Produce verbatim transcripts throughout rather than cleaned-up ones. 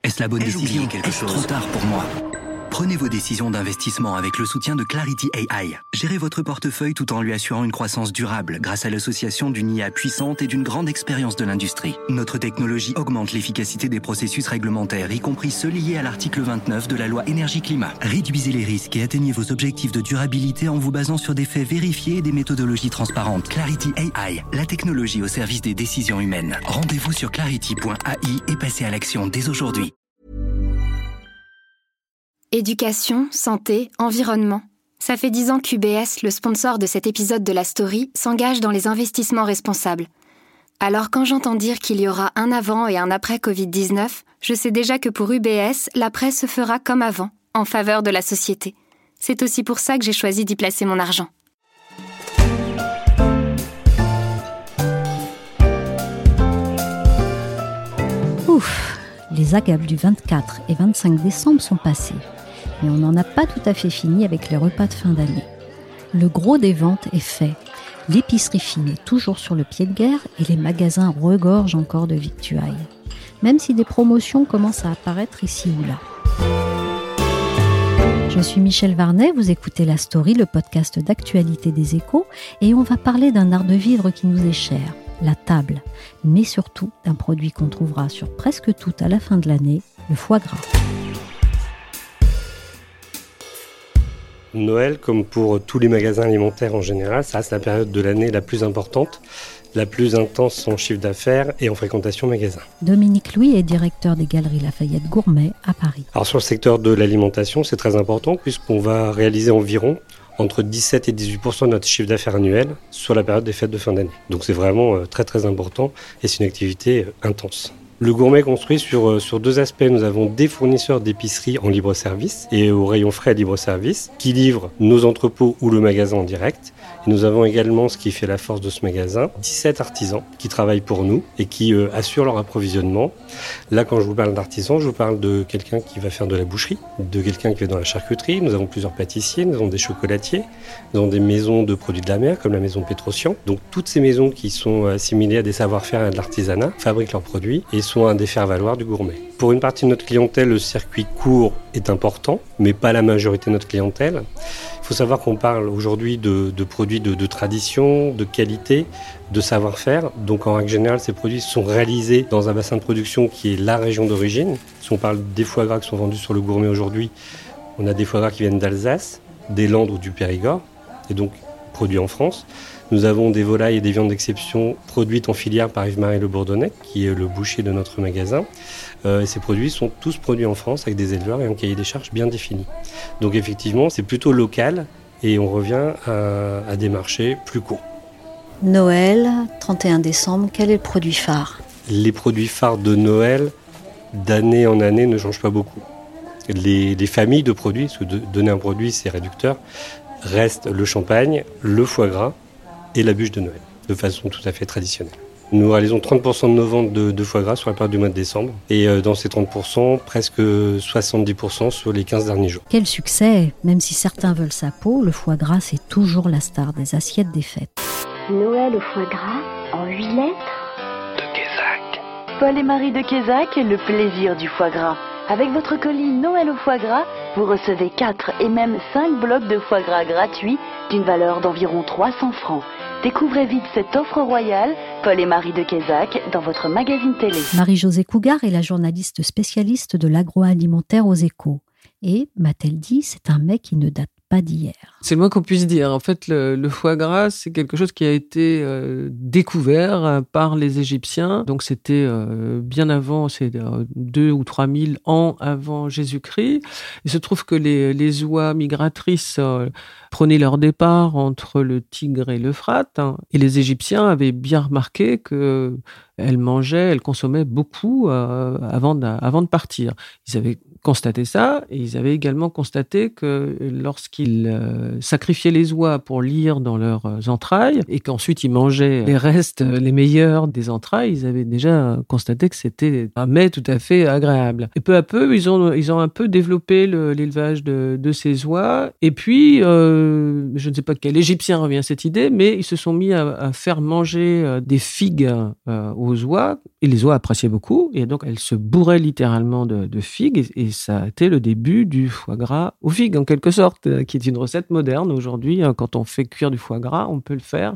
Est-ce la bonne Ai-je décision? oublié quelque Est-ce chose? trop tard pour moi? Prenez vos décisions d'investissement avec le soutien de Clarity A I. Gérez votre portefeuille tout en lui assurant une croissance durable grâce à l'association d'une I A puissante et d'une grande expérience de l'industrie. Notre technologie augmente l'efficacité des processus réglementaires, y compris ceux liés à l'article vingt-neuf de la loi énergie-climat. Réduisez les risques et atteignez vos objectifs de durabilité en vous basant sur des faits vérifiés et des méthodologies transparentes. Clarity A I, la technologie au service des décisions humaines. Rendez-vous sur clarity point A I et passez à l'action dès aujourd'hui. Éducation, santé, environnement. Ça fait dix ans qu'U B S, le sponsor de cet épisode de la story, s'engage dans les investissements responsables. Alors quand j'entends dire qu'il y aura un avant et un après covid dix-neuf, je sais déjà que pour U B S, l'après se fera comme avant, en faveur de la société. C'est aussi pour ça que j'ai choisi d'y placer mon argent. Ouf, les agapes du vingt-quatre et vingt-cinq décembre sont passées. Mais on n'en a pas tout à fait fini avec les repas de fin d'année. Le gros des ventes est fait. L'épicerie fine est toujours sur le pied de guerre et les magasins regorgent encore de victuailles. Même si des promotions commencent à apparaître ici ou là. Je suis Michel Varnet, vous écoutez La Story, le podcast d'actualité des Échos, et on va parler d'un art de vivre qui nous est cher, la table, mais surtout d'un produit qu'on trouvera sur presque tout à la fin de l'année, le foie gras. Noël, comme pour tous les magasins alimentaires en général, ça reste la période de l'année la plus importante, la plus intense en chiffre d'affaires et en fréquentation magasin. Dominique Louis est directeur des Galeries Lafayette Gourmet à Paris. Alors sur le secteur de l'alimentation, c'est très important puisqu'on va réaliser environ entre dix-sept et dix-huit pour cent de notre chiffre d'affaires annuel sur la période des fêtes de fin d'année. Donc c'est vraiment très très important et c'est une activité intense. Le gourmet construit sur, sur deux aspects. Nous avons des fournisseurs d'épicerie en libre-service et au rayon frais libre-service qui livrent nos entrepôts ou le magasin en direct. Et nous avons également, ce qui fait la force de ce magasin, dix-sept artisans qui travaillent pour nous et qui euh, assurent leur approvisionnement. Là, quand je vous parle d'artisans, je vous parle de quelqu'un qui va faire de la boucherie, de quelqu'un qui va dans la charcuterie. Nous avons plusieurs pâtissiers, nous avons des chocolatiers, nous avons des maisons de produits de la mer comme la maison Petrosian. Donc toutes ces maisons qui sont assimilées à des savoir-faire et à de l'artisanat fabriquent leurs produits et sont un des faire-valoir du gourmet. Pour une partie de notre clientèle, le circuit court est important, mais pas la majorité de notre clientèle. Il faut savoir qu'on parle aujourd'hui de, de produits de, de tradition, de qualité, de savoir-faire. Donc en règle générale, ces produits sont réalisés dans un bassin de production qui est la région d'origine. Si on parle des foie gras qui sont vendus sur le gourmet aujourd'hui, on a des foie gras qui viennent d'Alsace, des Landes ou du Périgord, et donc produits en France. Nous avons des volailles et des viandes d'exception produites en filière par Yves-Marie Le Bourdonnais, qui est le boucher de notre magasin. Euh, et ces produits sont tous produits en France avec des éleveurs et un cahier des charges bien défini. Donc effectivement, c'est plutôt local et on revient à, à des marchés plus courts. Noël, trente et un décembre, quel est le produit phare? Les produits phares de Noël, d'année en année, ne changent pas beaucoup. Les, les familles de produits, parce que de, donner un produit, c'est réducteur, restent le champagne, le foie gras et la bûche de Noël, de façon tout à fait traditionnelle. Nous réalisons trente pour cent de nos ventes de, de foie gras sur la période du mois de décembre. Et euh, dans ces trente pour cent, presque soixante-dix pour cent sur les quinze derniers jours. Quel succès! Même si certains veulent sa peau, le foie gras, c'est toujours la star des assiettes des fêtes. Noël au foie gras, en huit lettres. De Quézac. Paul et Marie de Quézac, le plaisir du foie gras. Avec votre colis Noël au foie gras, vous recevez quatre et même cinq blocs de foie gras gratuits d'une valeur d'environ trois cents francs. Découvrez vite cette offre royale, Paul et Marie de Quézac, dans votre magazine télé. Marie-Josée Cougar est la journaliste spécialiste de l'agroalimentaire aux Échos. Et, m'a-t-elle dit, c'est un mec qui ne date pas d'hier. C'est le moins qu'on puisse dire. En fait, le, le foie gras, c'est quelque chose qui a été euh, découvert euh, par les Égyptiens. Donc, c'était euh, bien avant, c'est euh, deux ou trois mille ans avant Jésus-Christ. Il se trouve que les, les oies migratrices euh, prenaient leur départ entre le Tigre et l'Euphrate. Hein, et les Égyptiens avaient bien remarqué que elles mangeaient, elles consommaient beaucoup euh, avant, de, avant de partir. Ils avaient constaté ça, et ils avaient également constaté que lorsqu'ils euh, sacrifiaient les oies pour lire dans leurs entrailles, et qu'ensuite ils mangeaient les restes, les meilleurs des entrailles, ils avaient déjà constaté que c'était un mets tout à fait agréable. Et peu à peu, ils ont, ils ont un peu développé le, l'élevage de, de ces oies, et puis, euh, je ne sais pas quel Égyptien revient à cette idée, mais ils se sont mis à, à faire manger des figues euh, aux oies, et les oies appréciaient beaucoup, et donc elles se bourraient littéralement de, de figues, et, et ça a été le début du foie gras aux figues, en quelque sorte, euh, qui est une recette moderne aujourd'hui. Hein, quand on fait cuire du foie gras, on peut le faire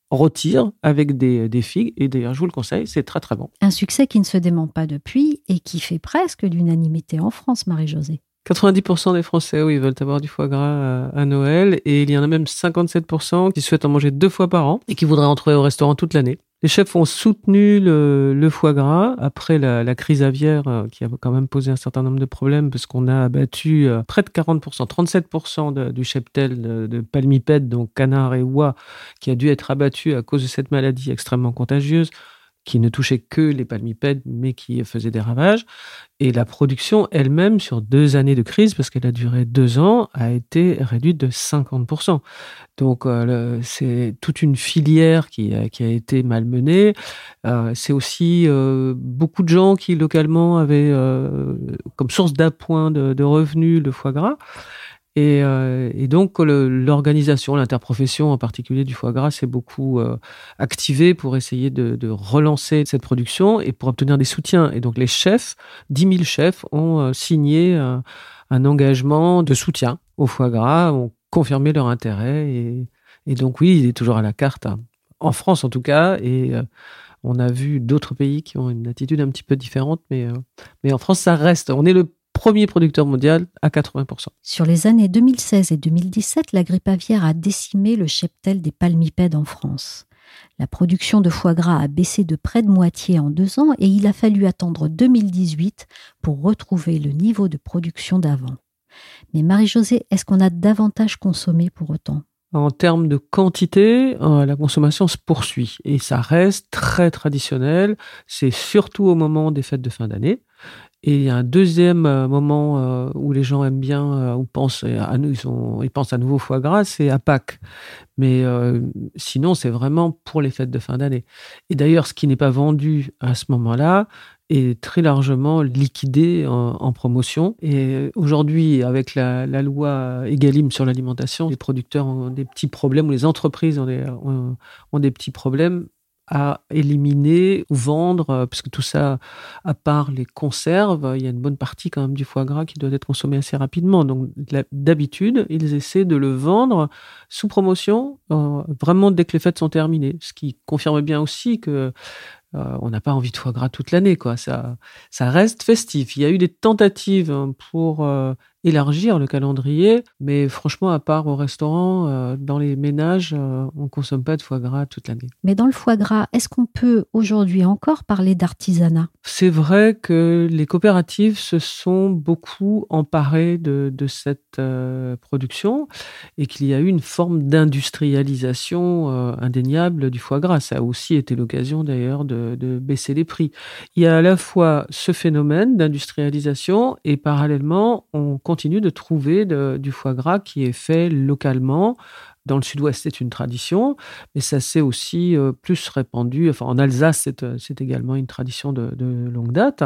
rôtir avec des, des figues, et d'ailleurs, je vous le conseille, c'est très très bon. Un succès qui ne se dément pas depuis et qui fait presque l'unanimité en France, Marie-Josée. quatre-vingt-dix pour cent des Français, oui, veulent avoir du foie gras à, à Noël, et il y en a même cinquante-sept pour cent qui souhaitent en manger deux fois par an et qui voudraient en trouver au restaurant toute l'année. Les chefs ont soutenu le, le foie gras après la, la crise aviaire euh, qui a quand même posé un certain nombre de problèmes, parce qu'on a abattu euh, près de quarante pour cent, trente-sept pour cent de, du cheptel de, de palmipèdes, donc canards et oies, qui a dû être abattu à cause de cette maladie extrêmement contagieuse, qui ne touchait que les palmipèdes, mais qui faisait des ravages. Et la production elle-même, sur deux années de crise, parce qu'elle a duré deux ans, a été réduite de cinquante pour cent. Donc, euh, le, c'est toute une filière qui a, qui a été malmenée. Euh, c'est aussi euh, beaucoup de gens qui, localement, avaient euh, comme source d'appoint de, de revenus le foie gras. Et, euh, et donc, le, l'organisation, l'interprofession en particulier du foie gras s'est beaucoup euh, activée pour essayer de, de relancer cette production et pour obtenir des soutiens. Et donc, les chefs, dix mille chefs, ont euh, signé euh, un engagement de soutien au foie gras, ont confirmé leur intérêt. Et, et donc, oui, il est toujours à la carte, hein, en France en tout cas. Et euh, on a vu d'autres pays qui ont une attitude un petit peu différente. Mais, euh, mais en France, ça reste. On est le premier producteur mondial à quatre-vingts pour cent. Sur les années deux mille seize et deux mille dix-sept, la grippe aviaire a décimé le cheptel des palmipèdes en France. La production de foie gras a baissé de près de moitié en deux ans et il a fallu attendre deux mille dix-huit pour retrouver le niveau de production d'avant. Mais Marie-Josée, est-ce qu'on a davantage consommé pour autant ? En termes de quantité, euh, la consommation se poursuit et ça reste très traditionnel. C'est surtout au moment des fêtes de fin d'année. Et il y a un deuxième euh, moment euh, où les gens aiment bien, euh, ou pensent à nous, ils, sont, ils pensent à nouveau foie gras, c'est à Pâques. Mais euh, sinon, c'est vraiment pour les fêtes de fin d'année. Et d'ailleurs, ce qui n'est pas vendu à ce moment-là est très largement liquidé en, en promotion. Et aujourd'hui, avec la, la loi Egalim sur l'alimentation, les producteurs ont des petits problèmes, ou les entreprises ont des, ont, ont des petits problèmes à éliminer ou vendre, parce que tout ça, à part les conserves, il y a une bonne partie quand même du foie gras qui doit être consommé assez rapidement. Donc d'habitude, ils essaient de le vendre sous promotion, euh, vraiment dès que les fêtes sont terminées, ce qui confirme bien aussi que euh, on n'a pas envie de foie gras toute l'année, quoi. Ça, ça reste festif. Il y a eu des tentatives pour euh, élargir le calendrier, mais franchement, à part au restaurant, euh, dans les ménages, euh, on ne consomme pas de foie gras toute l'année. Mais dans le foie gras, est-ce qu'on peut aujourd'hui encore parler d'artisanat ? C'est vrai que les coopératives se sont beaucoup emparées de, de cette euh, production et qu'il y a eu une forme d'industrialisation euh, indéniable du foie gras. Ça a aussi été l'occasion d'ailleurs de, de baisser les prix. Il y a à la fois ce phénomène d'industrialisation et parallèlement, on continue de trouver de, du foie gras qui est fait localement. Dans le sud-ouest, c'est une tradition, mais ça s'est aussi euh, plus répandu. Enfin, en Alsace, c'est, c'est également une tradition de, de longue date.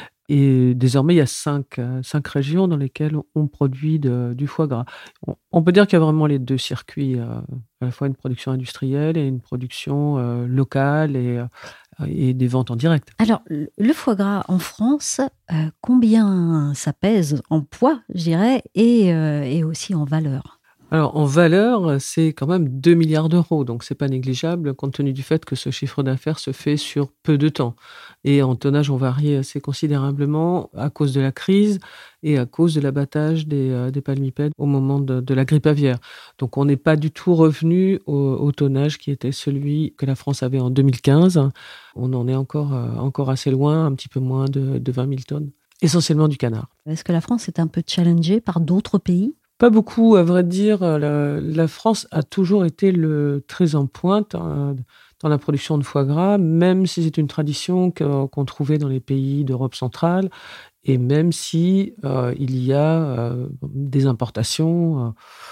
Et désormais, il y a cinq, cinq régions dans lesquelles on produit de, du foie gras. On, on peut dire qu'il y a vraiment les deux circuits, euh, à la fois une production industrielle et une production euh, locale et, euh, et des ventes en direct. Alors, le foie gras en France, euh, combien ça pèse en poids, je dirais, et, euh, et aussi en valeur ? Alors, en valeur, c'est quand même deux milliards d'euros, donc c'est pas négligeable compte tenu du fait que ce chiffre d'affaires se fait sur peu de temps. Et en tonnage, on varie assez considérablement à cause de la crise et à cause de l'abattage des, euh, des palmipèdes au moment de, de la grippe aviaire. Donc, on n'est pas du tout revenu au, au tonnage qui était celui que la France avait en deux mille quinze. On en est encore, euh, encore assez loin, un petit peu moins de, de vingt mille tonnes, essentiellement du canard. Est-ce que la France est un peu challengée par d'autres pays ? Pas beaucoup, à vrai dire. La, la France a toujours été le, très en pointe hein, dans la production de foie gras, même si c'est une tradition que, qu'on trouvait dans les pays d'Europe centrale Et même si euh, il y a euh, des importations euh,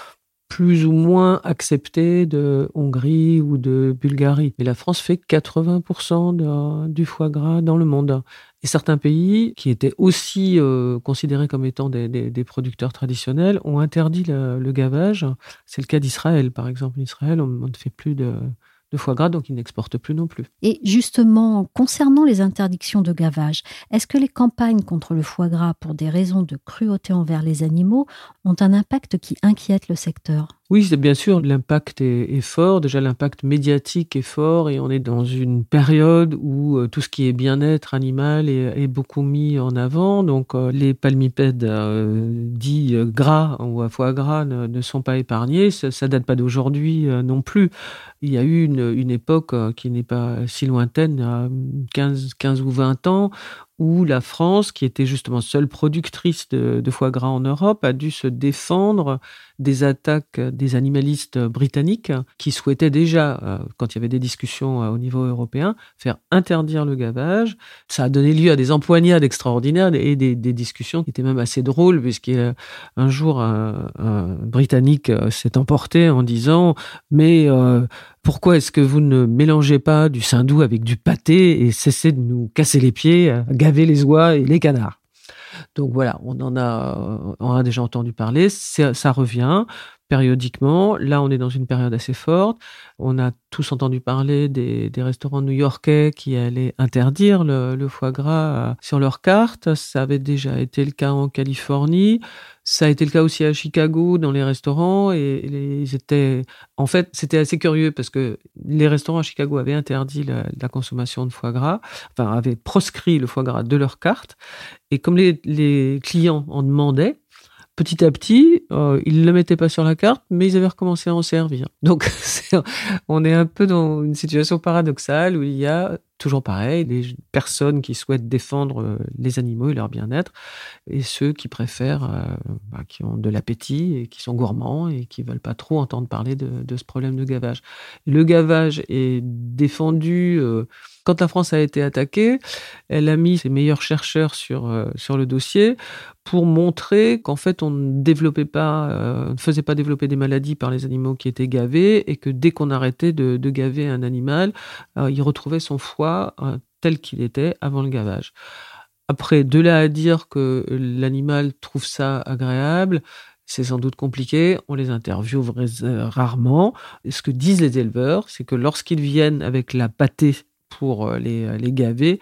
plus ou moins acceptées de Hongrie ou de Bulgarie. Mais la France fait quatre-vingts pour cent de, du foie gras dans le monde. Et certains pays qui étaient aussi euh, considérés comme étant des, des, des producteurs traditionnels ont interdit le, le gavage. C'est le cas d'Israël, par exemple. En Israël, on, on ne fait plus de... de foie gras, donc ils n'exportent plus non plus. Et justement, concernant les interdictions de gavage, est-ce que les campagnes contre le foie gras pour des raisons de cruauté envers les animaux ont un impact qui inquiète le secteur ? Oui, c'est bien sûr, l'impact est, est fort. Déjà, l'impact médiatique est fort et on est dans une période où euh, tout ce qui est bien-être animal est, est beaucoup mis en avant. Donc, euh, les palmipèdes euh, dits euh, gras ou à foie gras ne, ne sont pas épargnés. Ça, ça date pas d'aujourd'hui euh, non plus. Il y a eu une, une époque euh, qui n'est pas si lointaine, il y a quinze, quinze ou vingt ans, où la France, qui était justement seule productrice de, de foie gras en Europe, a dû se défendre des attaques des animalistes britanniques qui souhaitaient déjà, quand il y avait des discussions au niveau européen, faire interdire le gavage. Ça a donné lieu à des empoignades extraordinaires et des, des discussions qui étaient même assez drôles, puisqu'un jour, un, un Britannique s'est emporté en disant « Mais euh, pourquoi est-ce que vous ne mélangez pas du saindoux avec du pâté et cessez de nous casser les pieds, gaver les oies et les canards ?» Donc voilà, on en a, on a déjà entendu parler, c'est, ça revient périodiquement. Là, on est dans une période assez forte. On a tous entendu parler des, des restaurants new-yorkais qui allaient interdire le, le foie gras sur leur carte. Ça avait déjà été le cas en Californie. Ça a été le cas aussi à Chicago dans les restaurants. Et les, ils étaient, en fait, c'était assez curieux parce que les restaurants à Chicago avaient interdit la, la consommation de foie gras, enfin, avaient proscrit le foie gras de leur carte. Et comme les, les clients en demandaient, petit à petit, euh, ils ne le mettaient pas sur la carte, mais ils avaient recommencé à en servir. Donc, c'est, on est un peu dans une situation paradoxale où il y a, toujours pareil, les personnes qui souhaitent défendre les animaux et leur bien-être, et ceux qui préfèrent, euh, bah, qui ont de l'appétit et qui sont gourmands et qui ne veulent pas trop entendre parler de, de ce problème de gavage. Le gavage est défendu... Euh, Quand la France a été attaquée, elle a mis ses meilleurs chercheurs sur, euh, sur le dossier pour montrer qu'en fait, on ne développait pas, euh, ne faisait pas développer des maladies par les animaux qui étaient gavés et que dès qu'on arrêtait de, de gaver un animal, euh, il retrouvait son foie euh, tel qu'il était avant le gavage. Après, de là à dire que l'animal trouve ça agréable, c'est sans doute compliqué, on les interviewe rarement. Ce que disent les éleveurs, c'est que lorsqu'ils viennent avec la pâtée pour les, les gaver,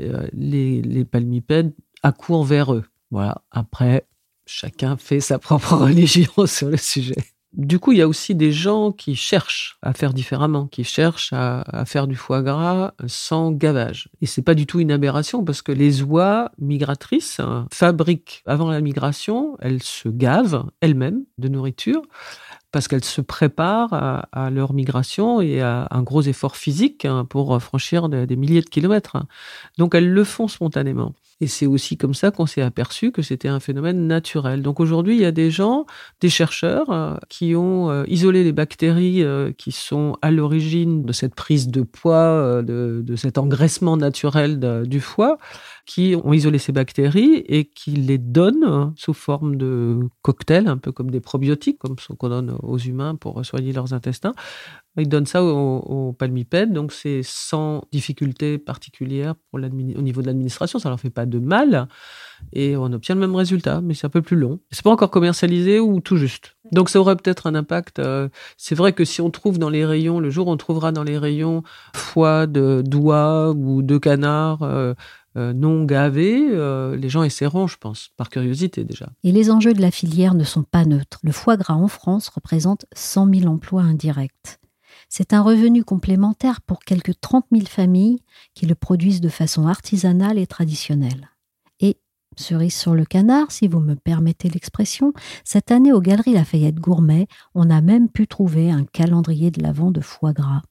les, les palmipèdes accourent vers eux. Voilà. Après, chacun fait sa propre religion sur le sujet. Du coup, il y a aussi des gens qui cherchent à faire différemment, qui cherchent à, à faire du foie gras sans gavage. Et c'est pas du tout une aberration parce que les oies migratrices hein, fabriquent, avant la migration, elles se gavent elles-mêmes de nourriture parce qu'elles se préparent à, à leur migration et à un gros effort physique hein, pour franchir des, des milliers de kilomètres. Hein. Donc, elles le font spontanément. Et c'est aussi comme ça qu'on s'est aperçu que c'était un phénomène naturel. Donc aujourd'hui, il y a des gens, des chercheurs, euh, qui ont euh, isolé les bactéries euh, qui sont à l'origine de cette prise de poids, euh, de, de cet engraissement naturel de, du foie, qui ont isolé ces bactéries et qui les donnent hein, sous forme de cocktails, un peu comme des probiotiques, comme ce qu'on donne aux humains pour soigner leurs intestins. Ils donnent ça aux, aux palmipèdes, donc c'est sans difficulté particulière pour au niveau de l'administration, ça leur fait pas de mal et on obtient le même résultat, mais c'est un peu plus long. C'est pas encore commercialisé ou tout juste. Donc ça aurait peut-être un impact. Euh, c'est vrai que si on trouve dans les rayons, le jour où on trouvera dans les rayons foie de d'oie ou de canard euh, euh, non gavés, euh, les gens essaieront, je pense, par curiosité déjà. Et les enjeux de la filière ne sont pas neutres. Le foie gras en France représente cent mille emplois indirects. C'est un revenu complémentaire pour quelques trente mille familles qui le produisent de façon artisanale et traditionnelle. Et, cerise sur le canard, si vous me permettez l'expression, cette année aux Galeries Lafayette Gourmet, on a même pu trouver un calendrier de l'Avent de foie gras.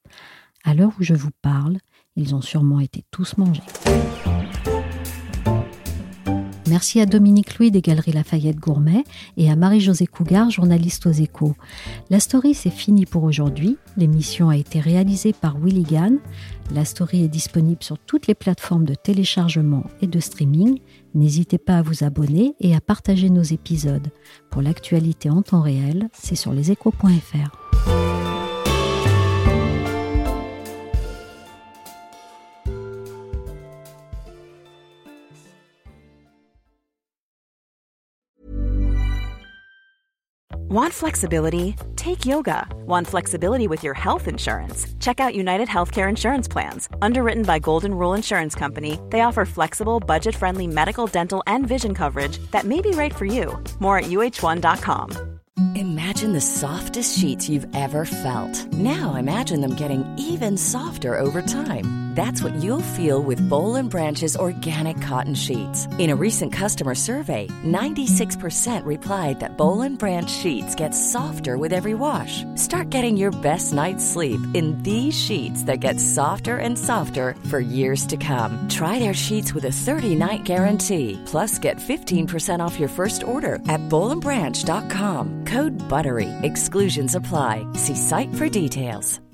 À l'heure où je vous parle, ils ont sûrement été tous mangés. Merci à Dominique Louis des Galeries Lafayette Gourmet et à Marie-Josée Cougar, journaliste aux Échos. La Story, c'est fini pour aujourd'hui. L'émission a été réalisée par Willy Gann. La Story est disponible sur toutes les plateformes de téléchargement et de streaming. N'hésitez pas à vous abonner et à partager nos épisodes. Pour l'actualité en temps réel, c'est sur leséchos point f r. Want flexibility? Take yoga. Want flexibility with your health insurance? Check out United Healthcare Insurance Plans. Underwritten by Golden Rule Insurance Company, they offer flexible, budget-friendly medical, dental, and vision coverage that may be right for you. More at U H one dot com. Imagine the softest sheets you've ever felt. Now imagine them getting even softer over time. That's what you'll feel with Boll and Branch's organic cotton sheets. In a recent customer survey, ninety-six percent replied that Boll and Branch sheets get softer with every wash. Start getting your best night's sleep in these sheets that get softer and softer for years to come. Try their sheets with a thirty-night guarantee. Plus, get fifteen percent off your first order at boll and branch dot com. Code BUTTERY. Exclusions apply. See site for details.